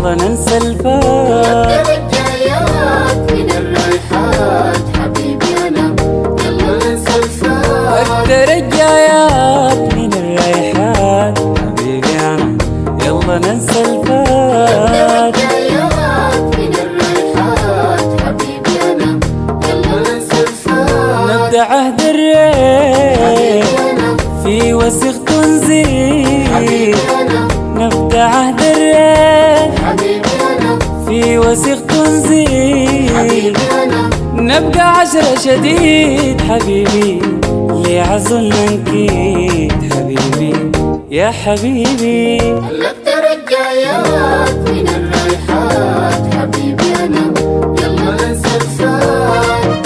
يلا ننسى الفات. الرجايات من الرايحات حبيبي أنا، يلا ننسى الفات. الرجايات من الرايحات حبيبي أنا، يلا ننسى الفات. الرجايات من الرايحات حبيبي أنا، يلا ننسى الفات. نبدأ عهد الريح في وسخ تنزيل، نبدأ عهد الريح في وسخ تنزيل، نبقى عشرة شديد حبيبي لعزلنا نكيد حبيبي يا حبيبي. قلبت رجايات من الرايحات حبيبي أنا، يلا ننسى الفات.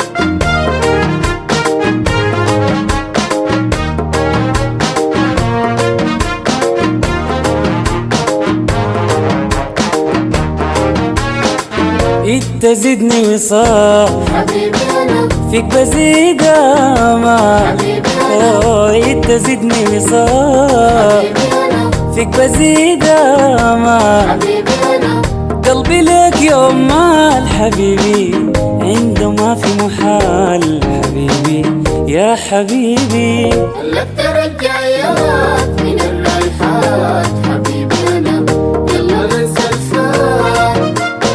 انت زدني وصال حبيبي أنا، فيك بزيد امال، حبيبي أنا، انت زدني وصال حبيبي أنا، فيك بزيد امال، حبيبي أنا. قلبي لك يوم مال حبيبي عنده ما في محال حبيبي يا حبيبي. قلبت رجايات من الرايحات حبيبي أنا، يلا ننسى الفات.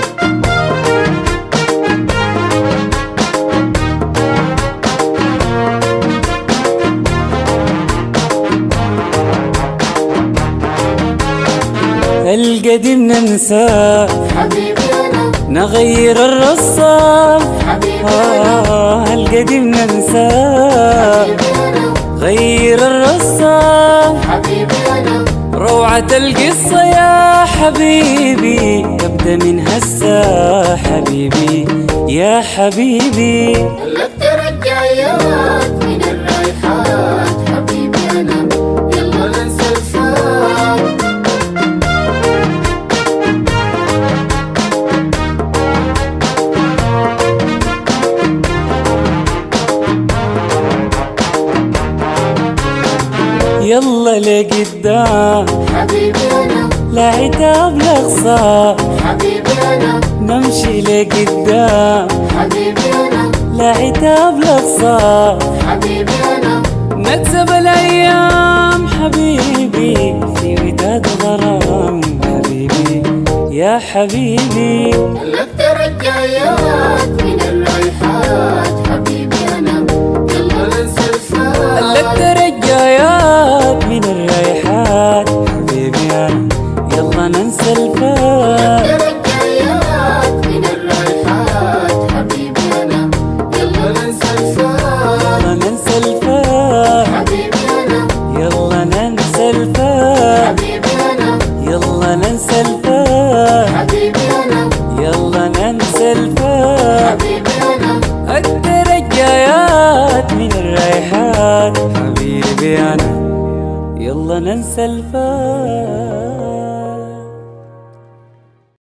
القديم ننساه حبيبي أنا، نغير الرصة، حبيبي أنا، القديم ننساه حبيبي أنا، غير الرصة، حبيبي أنا. روعة القصة يا حبيبي تبدأ من هسه حبيبي يا حبيبي. قلبت رجايات من الرايحات حبيبي أنا، يلا ننسى الفات. يلا لقدام حبيبي أنا، لا عتاب لا خصام، حبيبي أنا، نمشي لقدام حبيبي أنا، لا عتاب لا خصام، حبيبي أنا. نكسب الأيام حبيبي في وداد غرام حبيبي يا حبيبي. قلبت رجايات من الرايحات حبيبي أنا، يلا ننسى الفات. قلبت رجايات من الرايحات حبيبي أنا، يلا ننسى الفات. رجايات من الرايحات حبيبي أنا، يلا ننسى الفات. يلا ننسى الفات حبيبي أنا، يلا ننسى الفات، حبيبي أنا، يلا ننسى الفات، حبيبي أنا، يلا ننسى الفات. حبيبي أنا. الرجايات من الرايحات حبيبي أنا، يلا ننسى الفات.